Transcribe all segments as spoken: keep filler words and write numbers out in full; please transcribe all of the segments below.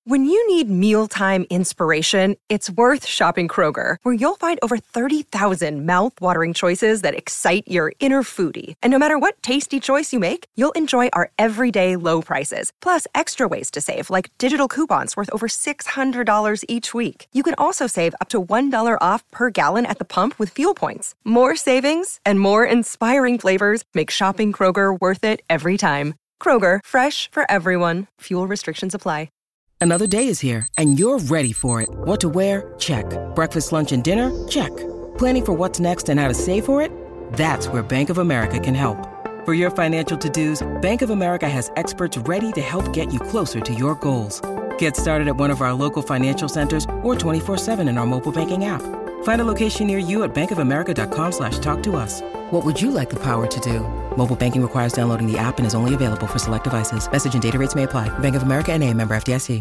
When you need mealtime inspiration, it's worth shopping Kroger, where you'll find over thirty thousand mouth-watering choices that excite your inner foodie. And no matter what tasty choice you make, you'll enjoy our everyday low prices, plus extra ways to save, like digital coupons worth over six hundred dollars each week. You can also save up to one dollar off per gallon at the pump with fuel points. More savings and more inspiring flavors make shopping Kroger worth it every time. Kroger, fresh for everyone. Fuel restrictions apply. Another day is here, and you're ready for it. What to wear? Check. Breakfast, lunch, and dinner? Check. Planning for what's next and how to save for it? That's where Bank of America can help. For your financial to-dos, Bank of America has experts ready to help get you closer to your goals. Get started at one of our local financial centers or twenty-four seven in our mobile banking app. Find a location near you at bankofamerica.com slash talk to us. What would you like the power to do? Mobile banking requires downloading the app and is only available for select devices. Message and data rates may apply. Bank of America N A, member F D I C.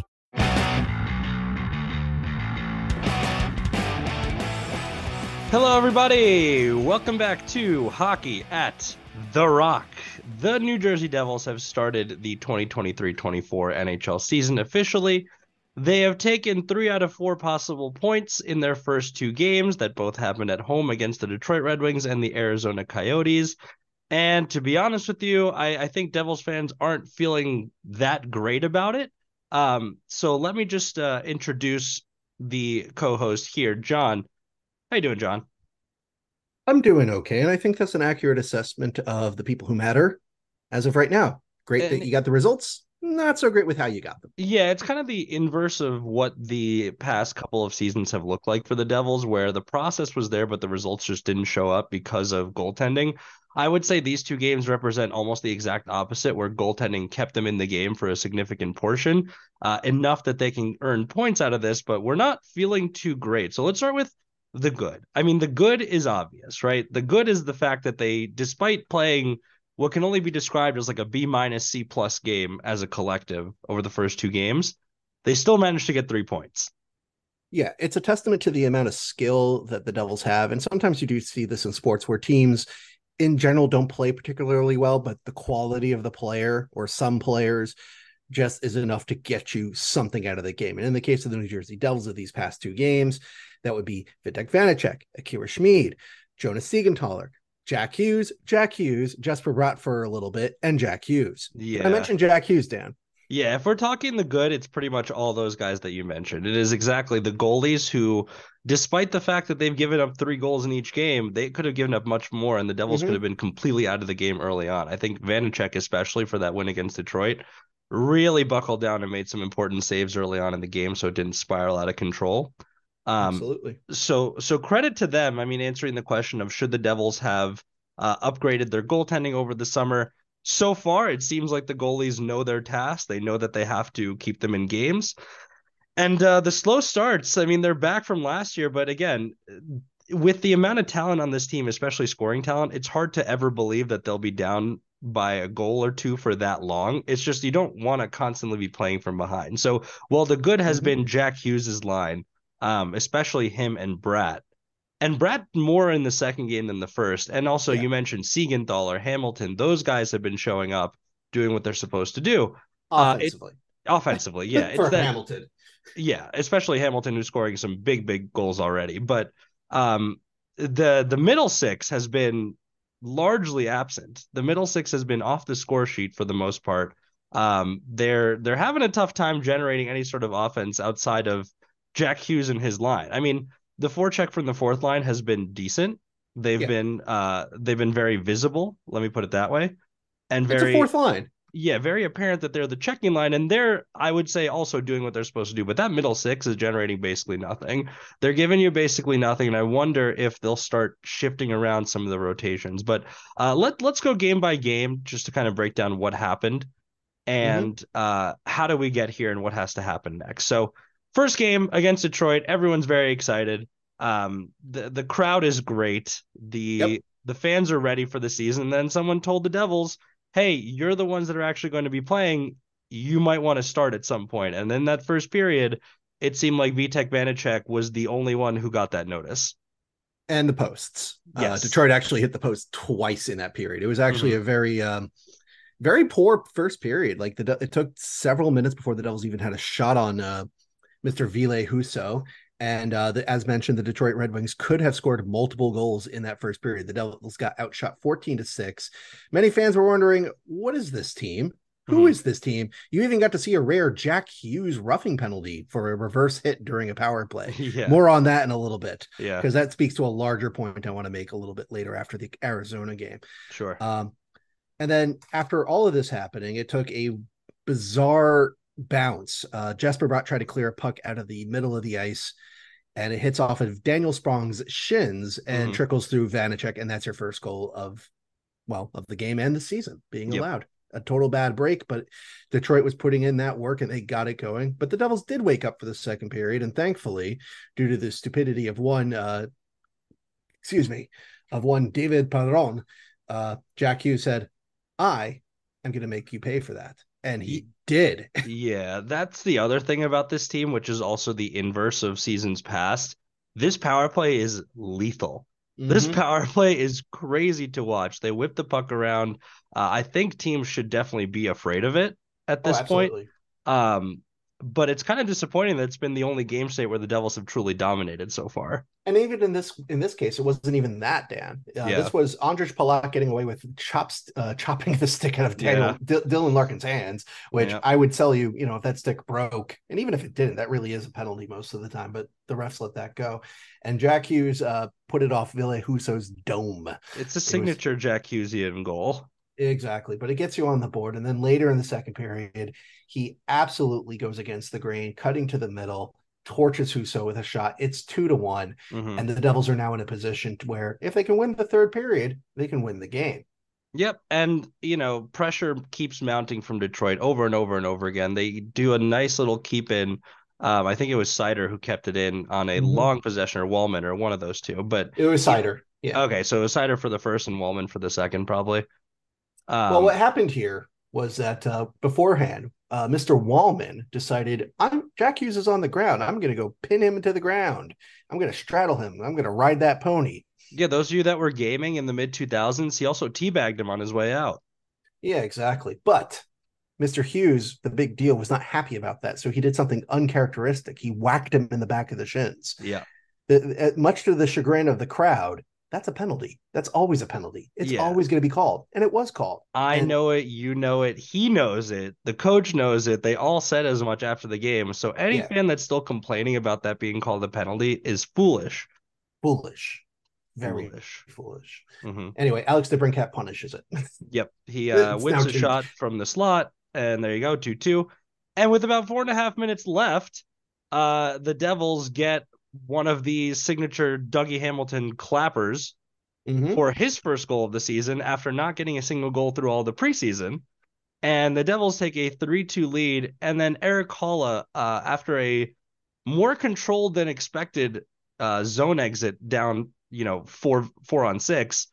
Hello, everybody. Welcome back to Hockey at the Rock. The New Jersey Devils have started the twenty twenty-three twenty-four N H L season officially. They have taken three out of four possible points in their first two games that both happened at home against the Detroit Red Wings and the Arizona Coyotes. And to be honest with you, I, I think Devils fans aren't feeling that great about it. Um, so let me just uh, introduce the co-host here, John. How you doing, John? I'm doing okay, and I think that's an accurate assessment of the people who matter as of right now. Great and, that you got the results. Not so great with how you got them. Yeah, it's kind of the inverse of what the past couple of seasons have looked like for the Devils, where the process was there, but the results just didn't show up because of goaltending. I would say these two games represent almost the exact opposite, where goaltending kept them in the game for a significant portion, uh, enough that they can earn points out of this, but we're not feeling too great. So let's start with the good. I mean, the good is obvious, right? The good is the fact that they, despite playing what can only be described as like a B minus C plus game as a collective over the first two games, they still managed to get three points. Yeah, it's a testament to the amount of skill that the Devils have. And sometimes you do see this in sports where teams in general don't play particularly well, but the quality of the player or some players just is enough to get you something out of the game. And in the case of the New Jersey Devils of these past two games, that would be Vitek Vanacek, Akira Schmid, Jonas Siegenthaler, Jack Hughes, Jack Hughes, Jesper Bratt for a little bit, and Jack Hughes. Yeah. I mentioned Jack Hughes, Dan. Yeah, if we're talking the good, it's pretty much all those guys that you mentioned. It is exactly the goalies who, despite the fact that they've given up three goals in each game, they could have given up much more, and the Devils mm-hmm. could have been completely out of the game early on. I think Vanacek, especially for that win against Detroit, really buckled down and made some important saves early on in the game so it didn't spiral out of control. Um, Absolutely. So, so credit to them. I mean, answering the question of should the Devils have uh, upgraded their goaltending over the summer, so far it seems like the goalies know their task. They know that they have to keep them in games. And uh, the slow starts, I mean, they're back from last year, but again, with the amount of talent on this team, especially scoring talent, it's hard to ever believe that they'll be down by a goal or two for that long. It's just you don't want to constantly be playing from behind. So while the good has mm-hmm. been Jack Hughes's line, Um, especially him and Bratt. And Bratt more in the second game than the first. And also, yeah. you mentioned Siegenthaler, Hamilton. Those guys have been showing up, doing what they're supposed to do. Offensively. Uh, it, offensively, yeah. For it's that, Hamilton. Yeah, especially Hamilton, who's scoring some big, big goals already. But um, the the middle six has been largely absent. The middle six has been off the score sheet for the most part. Um, they're they're having a tough time generating any sort of offense outside of Jack Hughes and his line. I mean, the forecheck from the fourth line has been decent. They've yeah. been uh they've been very visible, let me put it that way. And very it's a fourth line. Yeah, very apparent that they're the checking line, and they're, I would say, also doing what they're supposed to do. But that middle six is generating basically nothing. They're giving you basically nothing, and I wonder if they'll start shifting around some of the rotations. But uh, let let's go game by game just to kind of break down what happened and mm-hmm. uh, how do we get here and what has to happen next. So first game against Detroit, everyone's very excited. Um, the the crowd is great. The yep. the fans are ready for the season. And then someone told the Devils, hey, you're the ones that are actually going to be playing. You might want to start at some point. And then that first period, it seemed like Vitek Vanacek was the only one who got that notice. And the posts. Yes. Uh, Detroit actually hit the post twice in that period. It was actually mm-hmm. a very um, very poor first period. Like the it took several minutes before the Devils even had a shot on uh, Mister Ville Husso. And uh, the, as mentioned, the Detroit Red Wings could have scored multiple goals in that first period. The Devils got outshot fourteen to six. Many fans were wondering, what is this team? Who mm-hmm. is this team? You even got to see a rare Jack Hughes roughing penalty for a reverse hit during a power play. Yeah. More on that in a little bit. Yeah. Because that speaks to a larger point I want to make a little bit later after the Arizona game. Sure. Um, and then after all of this happening, it took a bizarre bounce. Uh, Jesper Bratt tried to clear a puck out of the middle of the ice, and it hits off of Daniel Sprong's shins and mm-hmm. trickles through Vanecek, and that's your first goal of, well, of the game and the season being yep. allowed. A total bad break, but Detroit was putting in that work and they got it going. But the Devils did wake up for the second period, and thankfully, due to the stupidity of one, uh, excuse me, of one David Perron, uh, Jack Hughes said, I am going to make you pay for that. And he did. Yeah, that's the other thing about this team, which is also the inverse of seasons past. This power play is lethal. Mm-hmm. This power play is crazy to watch. They whip the puck around. Uh, I think teams should definitely be afraid of it at this oh, point. Um, but it's kind of disappointing that it's been the only game state where the Devils have truly dominated so far. And even in this in this case, it wasn't even that, Dan. Uh, yeah. This was Andrej Palat getting away with chops, uh, chopping the stick out of Daniel, yeah. D- Dylan Larkin's hands, which yeah. I would tell you, you know, if that stick broke, and even if it didn't, that really is a penalty most of the time, but the refs let that go. And Jack Hughes uh, put it off Ville Husso's dome. It's a signature it was... Jack Hughesian goal. Exactly, but it gets you on the board. And then later in the second period, he absolutely goes against the grain, cutting to the middle, torches Husso with a shot. It's two to one, mm-hmm. and the Devils are now in a position to where if they can win the third period, they can win the game. Yep, and, you know, pressure keeps mounting from Detroit over and over and over again. They do a nice little keep in. Um, I think it was Seider who kept it in on a mm-hmm. long possession, or Wallman, or one of those two. But it was Seider. Yeah. Okay, so it was Seider for the first and Wallman for the second, probably. Um, well, what happened here was that uh, beforehand, uh, Mister Wallman decided, I'm Jack Hughes is on the ground. I'm going to go pin him to the ground. I'm going to straddle him. I'm going to ride that pony. Yeah, those of you that were gaming in the mid two thousands, he also teabagged him on his way out. Yeah, exactly. But Mister Hughes, the big deal, was not happy about that. So he did something uncharacteristic. He whacked him in the back of the shins. Yeah. The, much to the chagrin of the crowd, that's a penalty. That's always a penalty. It's yeah. always going to be called. And it was called. I and... know it. You know it. He knows it. The coach knows it. They all said as much after the game. So any yeah. fan that's still complaining about that being called a penalty is foolish. Foolish. Very foolish. foolish. Mm-hmm. Anyway, Alex DeBrincat punishes it. Yep. He uh, whips a two. shot from the slot. And there you go, two two. And with about four and a half minutes left, uh, the Devils get one of these signature Dougie Hamilton clappers mm-hmm. for his first goal of the season after not getting a single goal through all the preseason. And the Devils take a three two lead. And then Erik Haula, uh, after a more controlled than expected uh, zone exit down, you know, four four on six,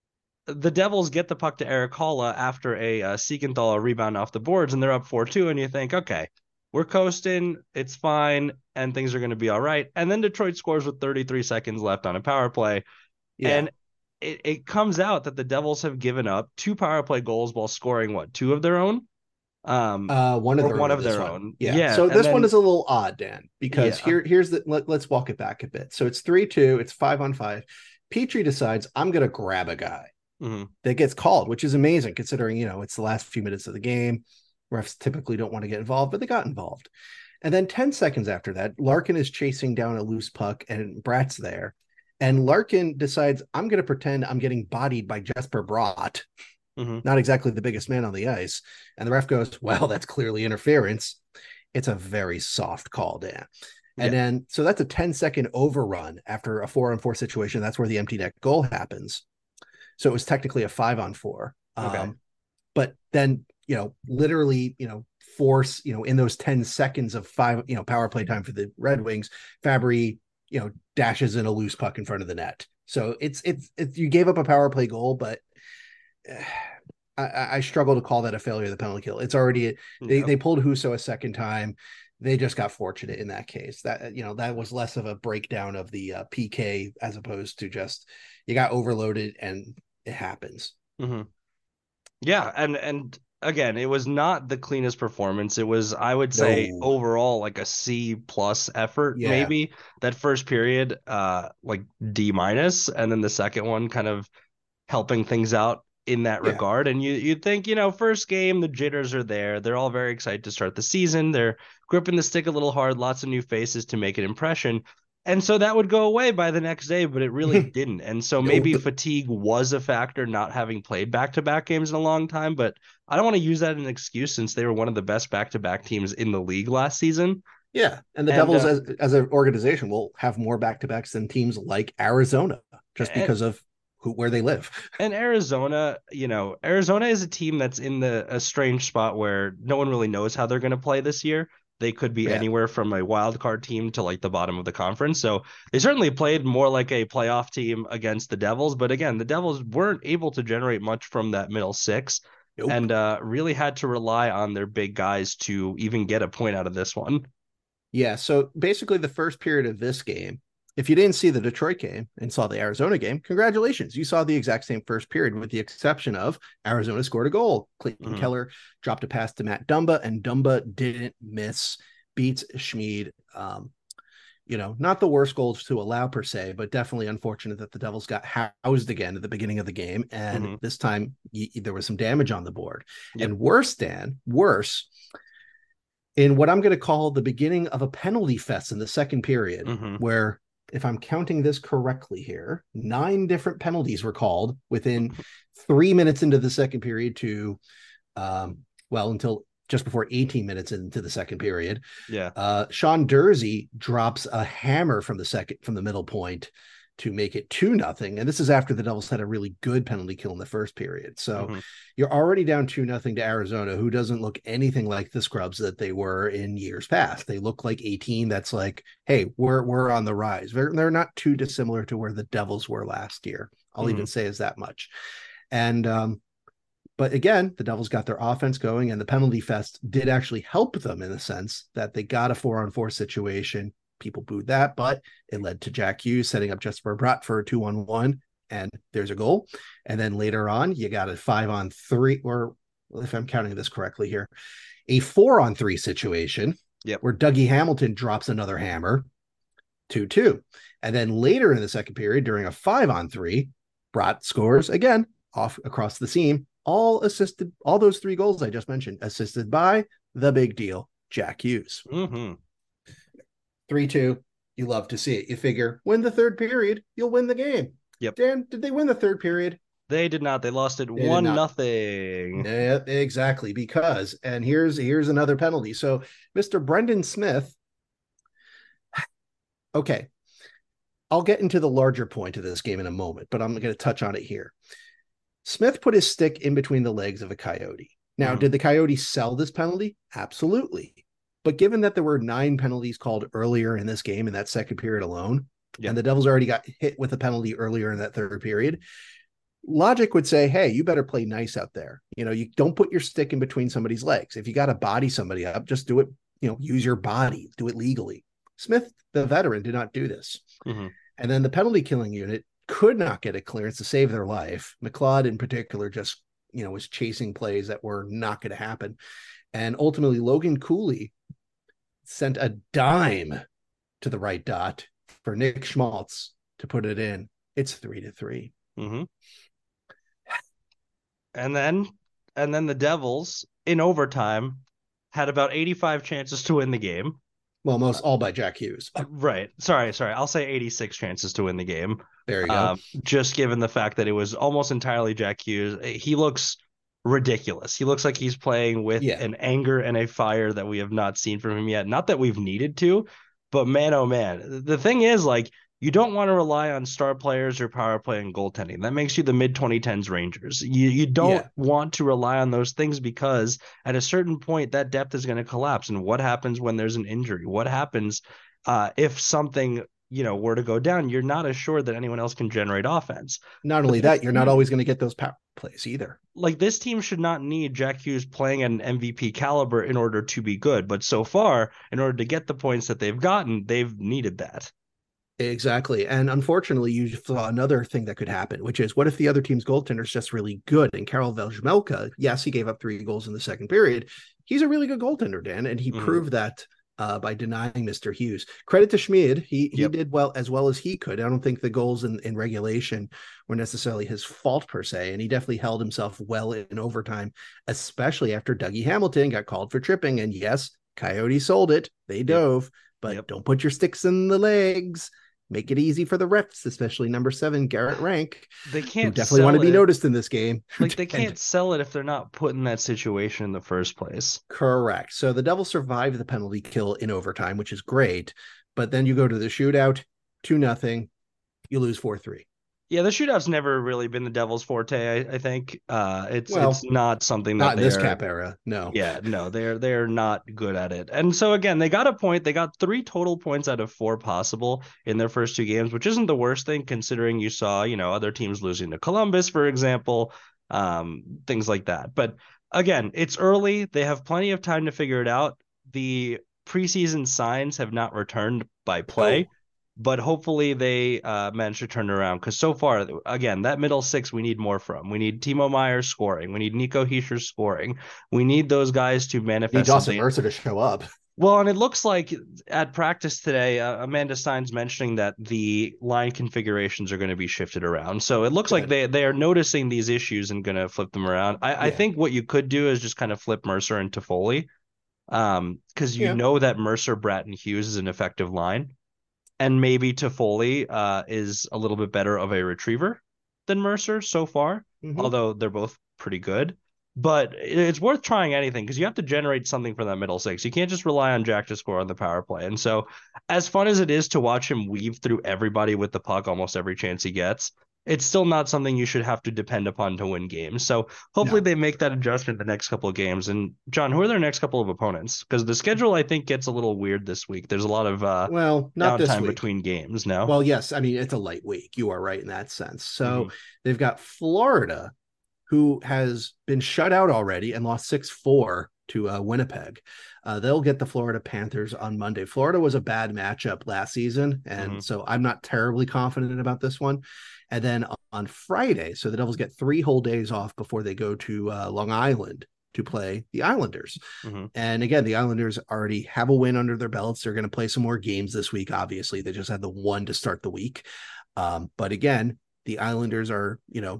the Devils get the puck to Erik Haula after a uh, Siegenthaler rebound off the boards, and they're up four two, and you think, okay, we're coasting, it's fine, and things are going to be all right. And then Detroit scores with thirty-three seconds left on a power play. Yeah. And it, it comes out that the Devils have given up two power play goals while scoring, what, two of their own? Um, uh, one of their, one own, of their one. own. Yeah. yeah. So this then, one is a little odd, Dan, because yeah. here, here's the, let, let's walk it back a bit. So it's three two, it's five on five. Petrie decides, I'm going to grab a guy. Mm-hmm. That gets called, which is amazing considering, you know, it's the last few minutes of the game. Refs typically don't want to get involved, but they got involved. And then ten seconds after that, Larkin is chasing down a loose puck and Bratt's there. And Larkin decides, I'm going to pretend I'm getting bodied by Jesper Bratt. Mm-hmm. Not exactly the biggest man on the ice. And the ref goes, well, that's clearly interference. It's a very soft call, Dan. And yeah. then, so that's a ten second overrun after a four on four situation. That's where the empty net goal happens. So it was technically a five on four. Okay. Um, but then, you know, literally, you know, force, you know, in those ten seconds of five, you know, power play time for the Red Wings, Fabry, you know, dashes in a loose puck in front of the net. So it's, it's, it's you gave up a power play goal, but uh, I, I struggle to call that a failure of the penalty kill. It's already, they, no. they pulled Husso a second time. They just got fortunate in that case. That, you know, that was less of a breakdown of the uh, P K as opposed to just, you got overloaded and it happens. Mm-hmm. Yeah. And, and again, it was not the cleanest performance. It was, I would say, No. overall like a C plus effort, Yeah. maybe. That first period, uh, like D minus, and then the second one kind of helping things out in that Yeah. regard. And you you'd think, you know, first game, the jitters are there. They're all very excited to start the season. They're gripping the stick a little hard, lots of new faces to make an impression. And so that would go away by the next day, but it really didn't. And so maybe Nope. fatigue was a factor, not having played back-to-back games in a long time. But I don't want to use that as an excuse since they were one of the best back-to-back teams in the league last season. Yeah. And the And Devils uh, as as an organization will have more back-to-backs than teams like Arizona just and, because of who where they live. and Arizona, you know, Arizona is a team that's in the a strange spot where no one really knows how they're going to play this year. They could be Yeah. anywhere from a wild card team to like the bottom of the conference. So they certainly played more like a playoff team against the Devils. But again, the Devils weren't able to generate much from that middle six Nope. and uh, really had to rely on their big guys to even get a point out of this one. Yeah. So basically, the first period of this game, if you didn't see the Detroit game and saw the Arizona game, congratulations. You saw the exact same first period, with the exception of Arizona scored a goal. Clayton Mhm. Keller dropped a pass to Matt Dumba, and Dumba didn't miss, beats Schmid. Um, you know, not the worst goals to allow per se, but definitely unfortunate that the Devils got housed again at the beginning of the game. And Mhm. this time y- there was some damage on the board. Yep. And worse, Dan, worse, in what I'm going to call the beginning of a penalty fest in the second period, Mhm. where, if I'm counting this correctly here, nine different penalties were called within three minutes into the second period to, um, well, until just before eighteen minutes into the second period. Yeah. Uh, Sean Dursey drops a hammer from the second from the middle point to make it two nothing. And this is after the Devils had a really good penalty kill in the first period. So Mhm. you're already down two nothing to Arizona, who doesn't look anything like the scrubs that they were in years past. They look like a team that's like, hey, we're we're on the rise. They're, they're not too dissimilar to where the Devils were last year. I'll Mhm. even say as that much. And um, but again, the Devils got their offense going, and the penalty fest did actually help them in the sense that they got a four on four situation. People booed that, but it led to Jack Hughes setting up Jesper Bratt for a two on one, and there's a goal. And then later on, you got a five on three, or if I'm counting this correctly here, a four on three situation Yep. where Dougie Hamilton drops another hammer, two two. And then later in the second period, during a five on three, Bratt scores again off across the seam, all assisted, all those three goals I just mentioned, assisted by the big deal, Jack Hughes. Mhm. three two. You love to see it. You figure win the third period, you'll win the game. Yep. Dan, did they win the third period? They did not. They lost it They did one not. nothing. Yeah, exactly. Because, and here's here's another penalty. So Mister Brendan Smith. Okay. I'll get into the larger point of this game in a moment, but I'm going to touch on it here. Smith put his stick in between the legs of a Coyote. Now, Mhm. did the Coyote sell this penalty? Absolutely. But given that there were nine penalties called earlier in this game in that second period alone, Yeah. and the Devils already got hit with a penalty earlier in that third period, logic would say, hey, you better play nice out there. You know, you don't put your stick in between somebody's legs. If you got to body somebody up, just do it, you know, use your body, do it legally. Smith, the veteran, did not do this. Mhm. And then the penalty killing unit could not get a clearance to save their life. McLeod in particular just, you know, was chasing plays that were not going to happen. And ultimately, Logan Cooley sent a dime to the right dot for Nick Schmaltz to put it in. It's three to three. Mm-hmm. And then, and then the Devils in overtime had about eighty-five chances to win the game. Well, most all by Jack Hughes. Right. Sorry, sorry. I'll say eighty-six chances to win the game. There you go. Um, just given the fact that it was almost entirely Jack Hughes. He looks ridiculous. He looks like he's playing with Yeah. an anger and a fire that we have not seen from him yet. Not that we've needed to, but man, oh man. The thing is, like, you don't want to rely on star players or power play and goaltending. That makes you the mid twenty tens Rangers. You you don't Yeah. want to rely on those things because at a certain point that depth is going to collapse. And what happens when there's an injury? What happens uh, if something, you know, were to go down? You're not assured that anyone else can generate offense. Not only that, you're not always going to get those power plays either. Like, this team should not need Jack Hughes playing at an M V P caliber in order to be good. But so far, in order to get the points that they've gotten, they've needed that. Exactly. And unfortunately, you saw another thing that could happen, which is what if the other team's goaltender is just really good? And Karel Vejmelka, yes, he gave up three goals in the second period. He's a really good goaltender, Dan, and he Mm-hmm. proved that uh, by denying Mister Hughes. Credit to Schmid. He he Yep. did well as well as he could. I don't think the goals in, in regulation were necessarily his fault per se, and he definitely held himself well in overtime, especially after Dougie Hamilton got called for tripping. And yes, Coyote sold it. They dove, but Yep. don't put your sticks in the legs. Make it easy for the refs, especially number seven, Garrett Rank, They who can't definitely want to be sell it. noticed in this game. Like they And- can't sell it if they're not put in that situation in the first place. Correct. So the Devils survived the penalty kill in overtime, which is great. But then you go to the shootout, two nothing, you lose four three. Yeah, the shootout's never really been the Devils' forte. I, I think uh, it's Well, it's not something that Not in this they're- cap era. No. Yeah, no, they're they're not good at it. And so again, they got a point. They got three total points out of four possible in their first two games, which isn't the worst thing considering you saw, you know, other teams losing to Columbus, for example, um, things like that. But again, it's early. They have plenty of time to figure it out. The preseason signs have not returned by play. Oh. But hopefully they uh, manage to turn it around because so far, again, that middle six we need more from. We need Timo Meyer scoring. We need Nico Hischier scoring. We need those guys to Need manifest Dawson something. Mercer to show up. Well, and it looks like at practice today, uh, Amanda Stein's mentioning that the line configurations are going to be shifted around. So it looks like Good. they, they are noticing these issues and going to flip them around. I, I Yeah. think what you could do is just kind of flip Mercer into Foley um, because you Yeah. know that Mercer, Bratton, Hughes is an effective line. And maybe Toffoli uh, is a little bit better of a retriever than Mercer so far, Mhm. although they're both pretty good. But it's worth trying anything because you have to generate something for that middle six. You can't just rely on Jack to score on the power play. And so, as fun as it is to watch him weave through everybody with the puck almost every chance he gets, it's still not something you should have to depend upon to win games. So hopefully No. they make that adjustment the next couple of games. And John, who are their next couple of opponents? Because the schedule, I think, gets a little weird this week. There's a lot of uh, Well, not this downtime week. between games now. Well, yes. I mean, it's a light week. You are right in that sense. So Mhm. they've got Florida, who has been shut out already and lost six four to uh, Winnipeg. Uh, they'll get the Florida Panthers on Monday. Florida was a bad matchup last season, and Mhm. so I'm not terribly confident about this one. And then on Friday, so the Devils get three whole days off before they go to uh, Long Island to play the Islanders. Mhm. And again, the Islanders already have a win under their belts. They're going to play some more games this week. Obviously, they just had the one to start the week. Um, but again, the Islanders are, you know,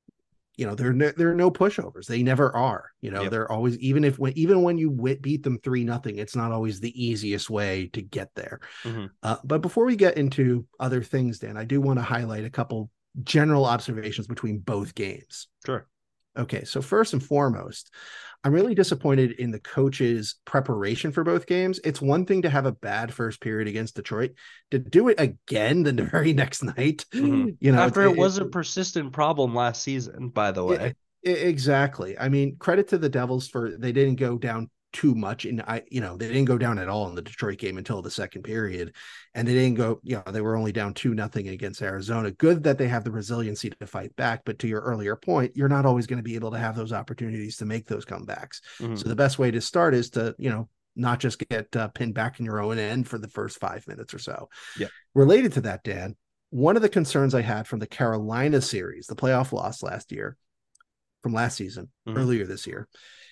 you know, they're no, they're no pushovers. They never are. You know, Yep. they're always, even if when even when you w- beat them three nothing, it's not always the easiest way to get there. Mhm. Uh, but before we get into other things, Dan, I do want to highlight a couple general observations between both games. Sure. Okay, so first and foremost, I'm really disappointed in the coach's preparation for both games. It's one thing to have a bad first period against Detroit, to do it again the very next night. Mhm. You know, After it, was a persistent problem last season, by the way. I- I- exactly. I mean, credit to the Devils for they didn't go down too much, and I, you know, they didn't go down at all in the Detroit game until the second period, and they didn't go. You know, they were only down two nothing against Arizona. Good that they have the resiliency to fight back. But to your earlier point, you're not always going to be able to have those opportunities to make those comebacks. Mhm. So the best way to start is to, you know, not just get uh, pinned back in your own end for the first five minutes or so. Yeah. Related to that, Dan, one of the concerns I had from the Carolina series, the playoff loss last year, from last season, Mhm. earlier this year,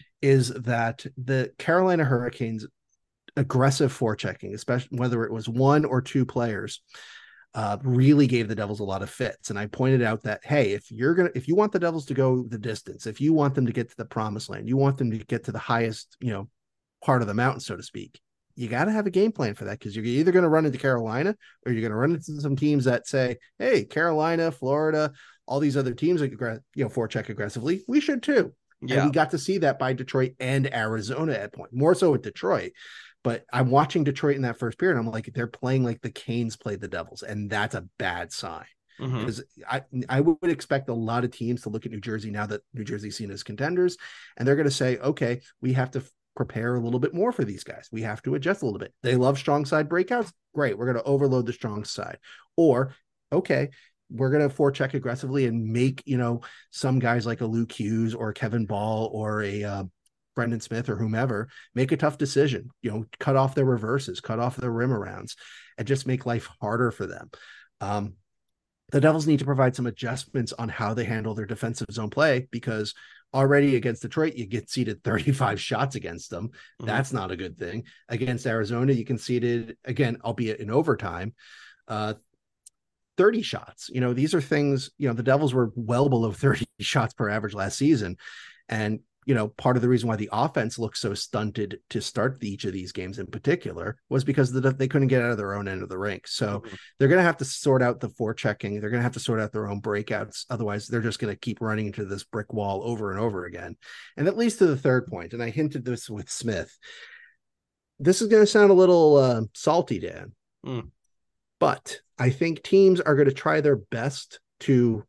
is that the Carolina Hurricanes aggressive forechecking, especially whether it was one or two players, uh, really gave the Devils a lot of fits. And I pointed out that, hey, if you're gonna, if you want the Devils to go the distance, if you want them to get to the promised land, you want them to get to the highest, you know, part of the mountain, so to speak, you got to have a game plan for that, because you're either going to run into Carolina or you're going to run into some teams that say, hey, Carolina, Florida, all these other teams that you know forecheck aggressively, we should too. Yeah. And we got to see that by Detroit and Arizona at point, more so with Detroit. But I'm watching Detroit in that first period. I'm like, they're playing like the Canes played the Devils, and that's a bad sign. Mhm. Because I I would expect a lot of teams to look at New Jersey now that New Jersey's seen as contenders, and they're going to say, okay, we have to prepare a little bit more for these guys. We have to adjust a little bit. They love strong side breakouts. Great. We're going to overload the strong side. Or, okay, we're going to forecheck aggressively and make, you know, some guys like a Luke Hughes or Kevin Ball or a uh, Brendan Smith or whomever, make a tough decision, you know, cut off their reverses, cut off their rim arounds, and just make life harder for them. Um, the Devils need to provide some adjustments on how they handle their defensive zone play, because already against Detroit, you get seeded thirty-five shots against them. Mm-hmm. That's not a good thing. Against Arizona, you conceded, again, albeit in overtime, uh, thirty shots. You know, these are things, you know, the Devils were well below thirty shots per average last season. And, you know, part of the reason why the offense looked so stunted to start the, each of these games in particular was because the, they couldn't get out of their own end of the rink. So mm-hmm. they're going to have to sort out the forechecking. They're going to have to sort out their own breakouts. Otherwise, they're just going to keep running into this brick wall over and over again. And that leads to the third point. And I hinted this with Smith. This is going to sound a little uh, salty, Dan. Mm. But I think teams are going to try their best to,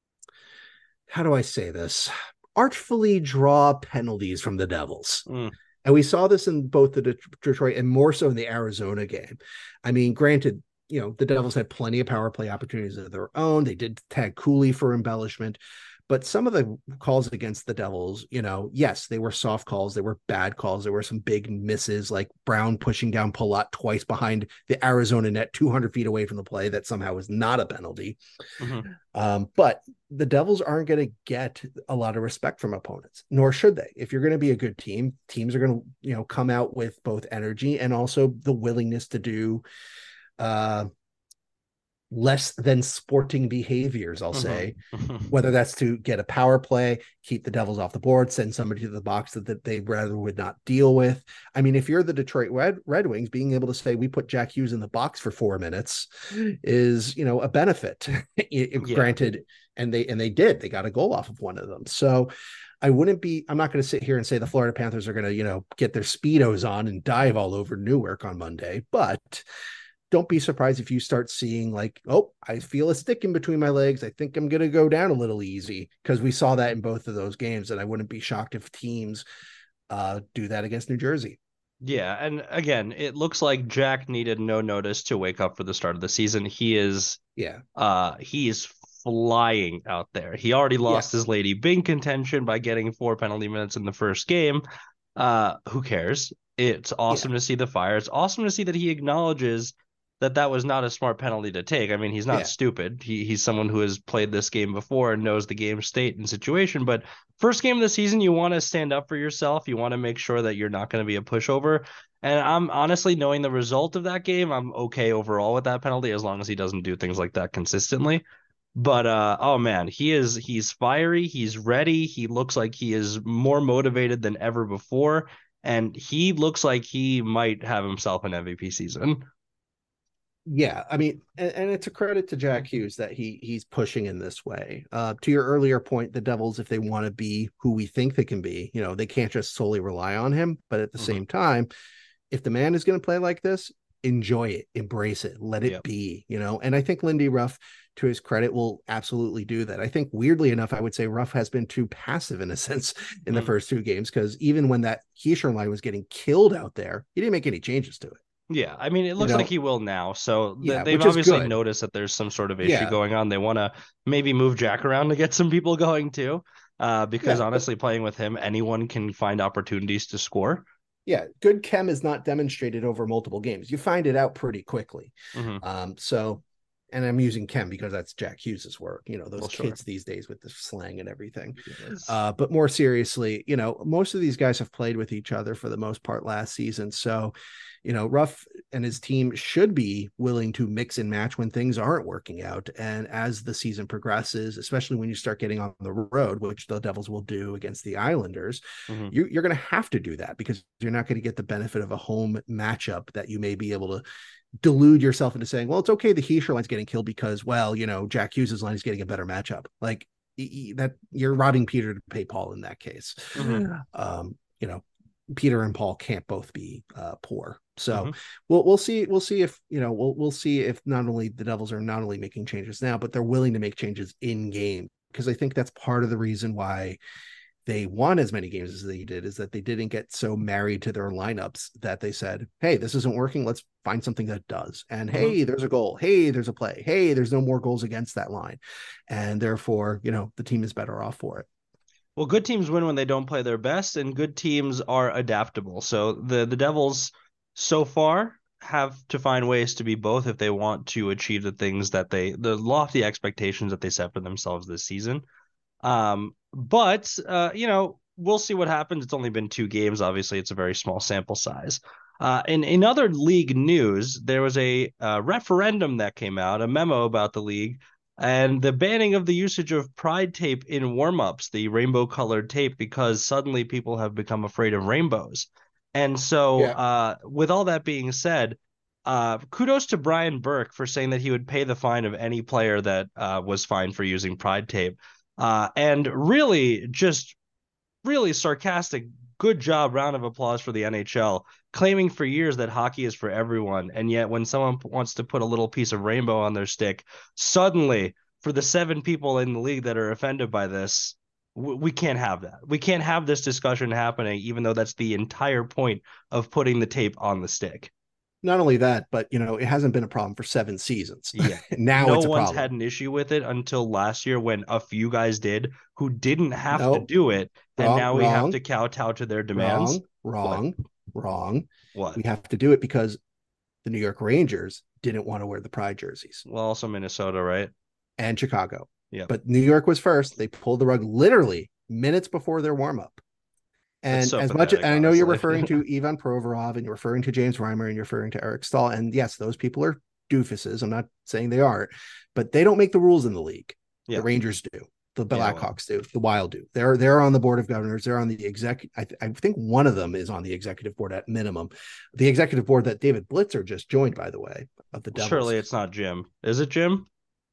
how do I say this, artfully draw penalties from the Devils. Mm. And we saw this in both the De- Detroit and more so in the Arizona game. I mean, granted, you know, the Devils had plenty of power play opportunities of their own. They did tag Cooley for embellishment. But some of the calls against the Devils, you know, yes, they were soft calls. They were bad calls. There were some big misses, like Brown pushing down Palat twice behind the Arizona net, two hundred feet away from the play. That somehow was not a penalty. Mm-hmm. Um, but the Devils aren't going to get a lot of respect from opponents, nor should they. If you're going to be a good team, teams are going to, you know, come out with both energy and also the willingness to do uh less than sporting behaviors, I'll say, mm-hmm. whether that's to get a power play, keep the Devils off the board, send somebody to the box that, that they rather would not deal with. I mean, if you're the Detroit Red, Red Wings, being able to say, we put Jack Hughes in the box for four minutes is, you know, a benefit. it, yeah. Granted, and they, and they did, they got a goal off of one of them. So I wouldn't be, I'm not going to sit here and say the Florida Panthers are going to, you know, get their Speedos on and dive all over Newark on Monday, but don't be surprised if you start seeing like, oh, I feel a stick in between my legs. I think I'm going to go down a little easy, because we saw that in both of those games. And I wouldn't be shocked if teams uh, do that against New Jersey. Yeah. And again, it looks like Jack needed no notice to wake up for the start of the season. He is, yeah, uh, he is flying out there. He already lost yeah. his Lady Byng contention by getting four penalty minutes in the first game. Uh, who cares? It's awesome yeah. to see the fire. It's awesome to see that he acknowledges that that was not a smart penalty to take. I mean, he's not yeah. stupid. He he's someone who has played this game before and knows the game state and situation. But first game of the season, you want to stand up for yourself. You want to make sure that you're not going to be a pushover. And I'm honestly, knowing the result of that game, I'm okay overall with that penalty, as long as he doesn't do things like that consistently. But uh, oh man, he is he's fiery. He's ready. He looks like he is more motivated than ever before. And he looks like he might have himself an M V P season. Yeah, I mean, and, and it's a credit to Jack Hughes that he he's pushing in this way. Uh, to your earlier point, the Devils, if they want to be who we think they can be, you know, they can't just solely rely on him. But at the mm-hmm. same time, if the man is going to play like this, enjoy it, embrace it, let it yep. be, you know. And I think Lindy Ruff, to his credit, will absolutely do that. I think, weirdly enough, I would say Ruff has been too passive in a sense in mm-hmm. the first two games, because even when that Hischier line was getting killed out there, he didn't make any changes to it. Yeah, I mean, it looks you know, like he will now. So th- yeah, they've obviously noticed that there's some sort of issue yeah. going on. They want to maybe move Jack around to get some people going too, uh, because yeah, honestly, but, playing with him, anyone can find opportunities to score. Yeah, good chem is not demonstrated over multiple games. You find it out pretty quickly. Mm-hmm. Um, so, and I'm using chem because that's Jack Hughes's work. You know, those well, kids sure. these days with the slang and everything. Yes. Uh, but more seriously, you know, most of these guys have played with each other for the most part last season. So, you know, Ruff and his team should be willing to mix and match when things aren't working out. And as the season progresses, especially when you start getting on the road, which the Devils will do against the Islanders, mm-hmm. you, you're going to have to do that, because you're not going to get the benefit of a home matchup that you may be able to delude yourself into saying, well, it's okay, the Hischier line's getting killed because, well, you know, Jack Hughes's line is getting a better matchup. Like that, you're robbing Peter to pay Paul in that case. Mm-hmm. Um, you know, Peter and Paul can't both be uh, poor. So mm-hmm. we'll we'll see we'll see if you know we'll we'll see if not only the Devils are not only making changes now, but they're willing to make changes in game, because I think that's part of the reason why they won as many games as they did, is that they didn't get so married to their lineups that they said, hey, this isn't working, let's find something that does. And mm-hmm. hey, there's a goal. Hey, there's a play. Hey, there's no more goals against that line. And therefore, you know, the team is better off for it. Well, good teams win when they don't play their best, and good teams are adaptable. So the the Devils so far have to find ways to be both if they want to achieve the things that they the lofty expectations that they set for themselves this season. Um, but uh, you know, we'll see what happens. It's only been two games. Obviously, it's a very small sample size. Uh, in in other league news, there was a uh, referendum that came out, a memo about the league and the banning of the usage of pride tape in warm-ups, the rainbow colored tape, because suddenly people have become afraid of rainbows. And so, Yeah. uh, with all that being said, uh, kudos to Brian Burke for saying that he would pay the fine of any player that uh, was fined for using pride tape. Uh, and really, just really sarcastic, good job, round of applause for the N H L, claiming for years that hockey is for everyone. And yet, when someone wants to put a little piece of rainbow on their stick, suddenly, for the seven people in the league that are offended by this, we can't have that. We can't have this discussion happening, even though that's the entire point of putting the tape on the stick. Not only that, but you know, it hasn't been a problem for seven seasons. Yeah. Now no it's a one's problem. had an issue with it until last year when a few guys did who didn't have to No, do it. And wrong, now we have wrong, to kowtow to their demands. wrong, wrong, What? wrong. What? We have to do it because the New York Rangers didn't want to wear the pride jerseys. Well, also Minnesota, right? And Chicago. Yeah. But New York was first. They pulled the rug literally minutes before their warm up. And so as pathetic, much, and I know you're honestly. referring to Ivan Provorov and you're referring to James Reimer and you're referring to Eric Stahl. And yes, those people are doofuses. I'm not saying they aren't, but they don't make the rules in the league. Yeah. The Rangers do. The Yeah, Blackhawks do. The Wild do. They're they're on the board of governors. They're on the exec. I, th- I think one of them is on the executive board at minimum. The executive board that David Blitzer just joined, by the way, of the Devils. Surely it's not Jim. Is it Jim?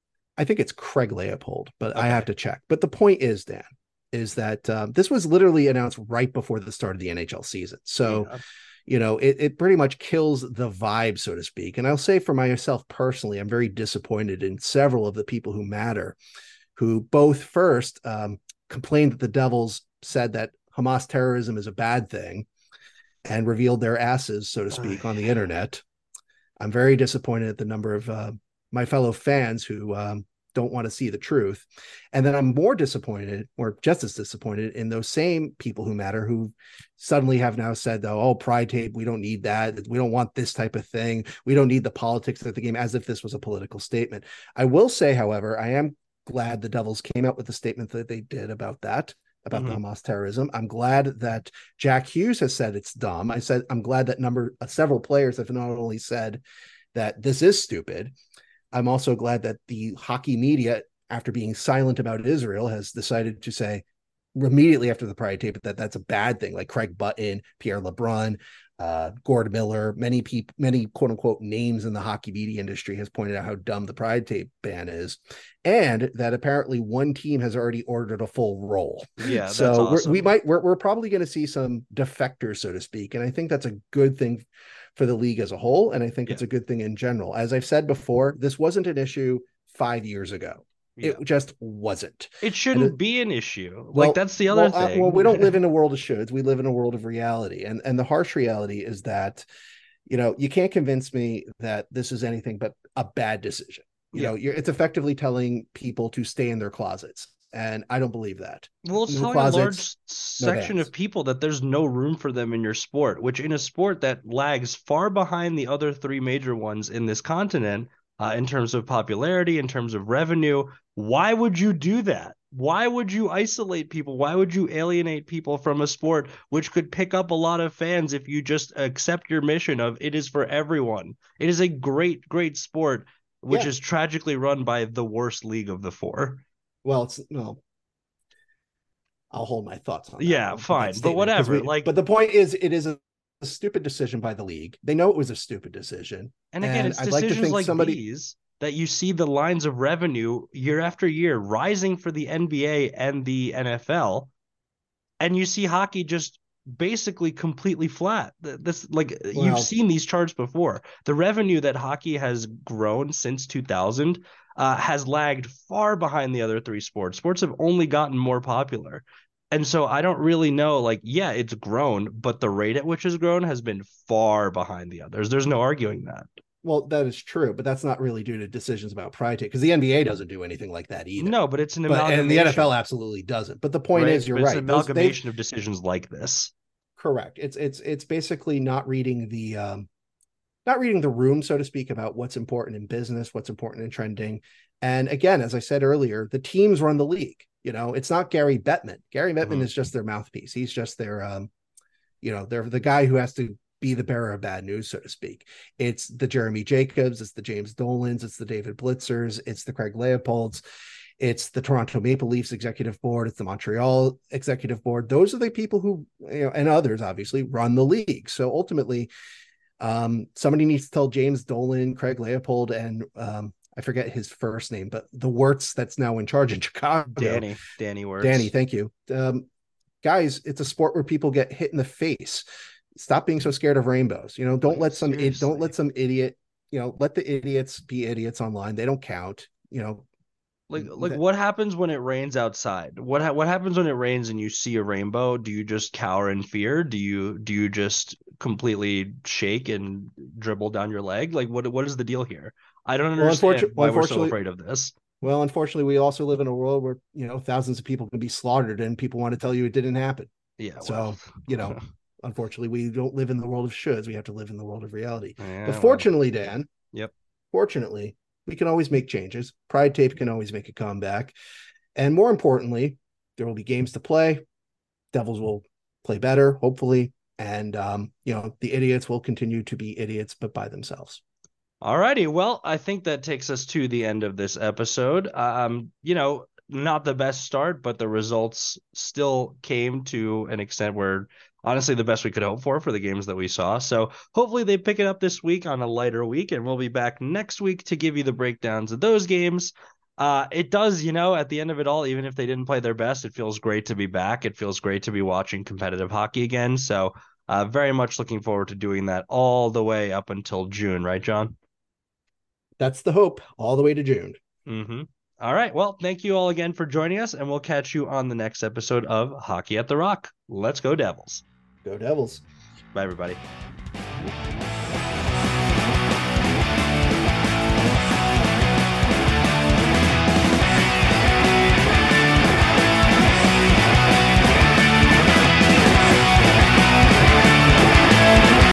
I think it's Craig Leopold, but Okay. I have to check. But the point is, Dan, is that um, this was literally announced right before the start of the N H L season. So, Yeah. you know, it, it pretty much kills the vibe, so to speak. And I'll say for myself personally, I'm very disappointed in several of the people who matter, who both first um, complained that the Devils said that Hamas terrorism is a bad thing and revealed their asses, so to speak, on the internet. I'm very disappointed at the number of uh, my fellow fans who um, don't want to see the truth. And then I'm more disappointed, or just as disappointed, in those same people who matter who suddenly have now said, though, oh, pride tape, we don't need that. We don't want this type of thing. We don't need the politics of the game, as if this was a political statement. I will say, however, I am glad the Devils came out with the statement that they did about that, about Mhm. the Hamas terrorism. I'm glad that Jack Hughes has said it's dumb. I said, I'm glad that number uh, several players have not only said that this is stupid. I'm also glad that the hockey media, after being silent about Israel, has decided to say immediately after the pride tape that that's a bad thing. Like Craig Button, Pierre LeBrun, uh, Gord Miller, many people, many quote unquote names in the hockey media industry has pointed out how dumb the pride tape ban is, and that apparently one team has already ordered a full roll. Yeah, that's so awesome. we're, we might we're, we're probably going to see some defectors, so to speak, and I think that's a good thing for the league as a whole, and I think Yeah. it's a good thing in general. As I've said before, this wasn't an issue five years ago. Yeah. It just wasn't. It shouldn't it, be an issue. Well, like that's the other well, uh, thing. well, we don't live in a world of shoulds. We live in a world of reality, and and the harsh reality is that, you know, you can't convince me that this is anything but a bad decision. You Yeah. know, you're, it's effectively telling people to stay in their closets, and I don't believe that. Well, it's No telling a large closets, no section bans. of people that there's no room for them in your sport, which in a sport that lags far behind the other three major ones in this continent, uh, in terms of popularity, in terms of revenue, why would you do that? Why would you isolate people? Why would you alienate people from a sport which could pick up a lot of fans if you just accept your mission of it is for everyone? It is a great, great sport, which Yeah. is tragically run by the worst league of the four. Well, it's no. I'll hold my thoughts on that. Yeah, one, that fine, but statement, 'cause whatever, we- like- but the point is, it is a, a stupid decision by the league. They know it was a stupid decision. And again, And it's I'd like to decisions think like somebody- these that you see the lines of revenue year after year rising for the N B A and the N F L, and you see hockey just basically completely flat. Th- This like Well- you've seen these charts before. The revenue that hockey has grown since two thousand uh, has lagged far behind the other three sports. Sports have only gotten more popular. And so I don't really know, like, yeah, it's grown, but the rate at which it's grown has been far behind the others. There's no arguing that. Well, that is true, but that's not really due to decisions about pride tape, because the N B A doesn't do anything like that either. No, but it's an but amalgamation. And the N F L absolutely doesn't. But the point right? is, you're but it's right. An amalgamation Those, of decisions like this. Correct. It's it's it's basically not reading the um, not reading the room, so to speak, about what's important in business, what's important in trending. And again, as I said earlier, the teams run the league. You know, it's not Gary Bettman. Gary Bettman mm-hmm. is just their mouthpiece. He's just their, um, you know, they're the guy who has to be the bearer of bad news, so to speak. It's the Jeremy Jacobs, it's the James Dolans, it's the David Blitzers, it's the Craig Leopolds, it's the Toronto Maple Leafs executive board, it's the Montreal executive board. Those are the people who, you know, and others obviously run the league. So ultimately, um, somebody needs to tell James Dolan, Craig Leopold, and um, I forget his first name, but the Wirtz that's now in charge in Chicago. Danny, Danny Wirtz. Danny, thank you. Um, guys, it's a sport where people get hit in the face. Stop being so scared of rainbows. You know, don't let some Seriously. don't let some idiot, you know, let the idiots be idiots online. They don't count. You know, like like that, what happens when it rains outside? What ha- what happens when it rains and you see a rainbow? Do you just cower in fear? Do you do you just completely shake and dribble down your leg? Like what what is the deal here? I don't understand well, why we're so afraid of this. Well, unfortunately, we also live in a world where, you know, thousands of people can be slaughtered and people want to tell you it didn't happen. Yeah. So, well. you know. Unfortunately, we don't live in the world of shoulds. We have to live in the world of reality. Yeah, but fortunately, well. Dan, yep. Fortunately, we can always make changes. Pride Tape can always make a comeback. And more importantly, there will be games to play. Devils will play better, hopefully. And, um, you know, the idiots will continue to be idiots, but by themselves. All righty. Well, I think that takes us to the end of this episode. Um, you know, not the best start, but the results still came to an extent where honestly the best we could hope for for the games that we saw. So hopefully they pick it up this week on a lighter week, and we'll be back next week to give you the breakdowns of those games. Uh, it does, you know, at the end of it all, even if they didn't play their best, it feels great to be back. It feels great to be watching competitive hockey again. So uh, very much looking forward to doing that all the way up until June. Right, John? That's the hope, all the way to June. Mm-hmm. All right. Well, thank you all again for joining us, and we'll catch you on the next episode of Hockey at the Rock. Let's go Devils. Go Devils. Bye, everybody.